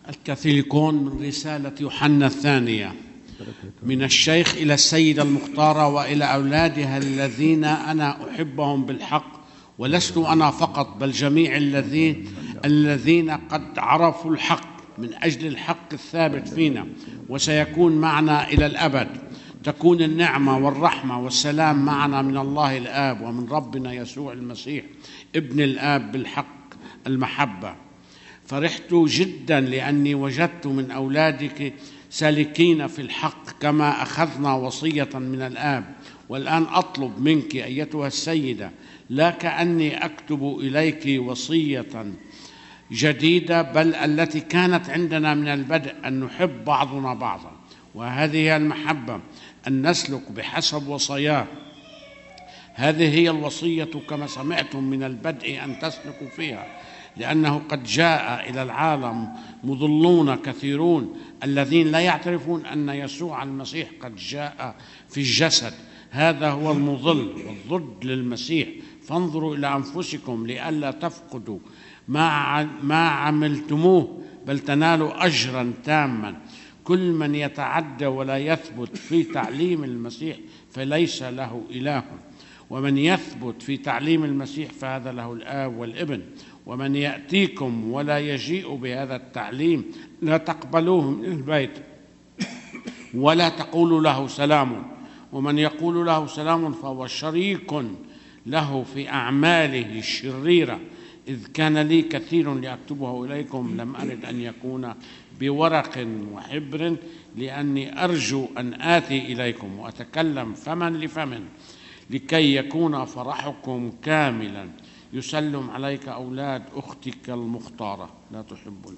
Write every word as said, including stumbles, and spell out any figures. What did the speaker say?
الكاثوليكون من رسالة يوحنا الثانية من الشيخ إلى السيدة المختارة وإلى أولادها الذين أنا أحبهم بالحق، ولست أنا فقط بل جميع الذين الذين قد عرفوا الحق من أجل الحق الثابت فينا وسيكون معنا إلى الأبد. تكون النعمة والرحمة والسلام معنا من الله الآب ومن ربنا يسوع المسيح ابن الآب بالحق المحبة. فرحت جدا لأني وجدت من أولادك سالكين في الحق كما أخذنا وصية من الآب. والآن أطلب منك أيتها السيدة، لا كأني أكتب إليك وصية جديدة، بل التي كانت عندنا من البدء، أن نحب بعضنا بعضا، وهذه هي المحبة، أن نسلك بحسب وصاياه. هذه هي الوصية كما سمعتم من البدء أن تسلكوا فيها، لأنه قد جاء إلى العالم مضلون كثيرون الذين لا يعترفون أن يسوع المسيح قد جاء في الجسد. هذا هو المضل والضد للمسيح. فانظروا إلى أنفسكم لئلا تفقدوا ما ما عملتموه، بل تنالوا أجرا تاما. كل من يتعدى ولا يثبت في تعليم المسيح فليس له إله، ومن يثبت في تعليم المسيح فهذا له الآب والابن. ومن يأتيكم ولا يجيء بهذا التعليم لا تقبلوه من البيت ولا تقولوا له سلام، ومن يقول له سلام فهو شريك له في أعماله الشريرة. إذ كان لي كثير لأكتبه إليكم لم أرد أن يكون بورق وحبر، لأني أرجو أن آتي إليكم وأتكلم فما لفم، لكي يكون فرحكم كاملا. يسلم عليك أولاد أختك المختارة. لا تحب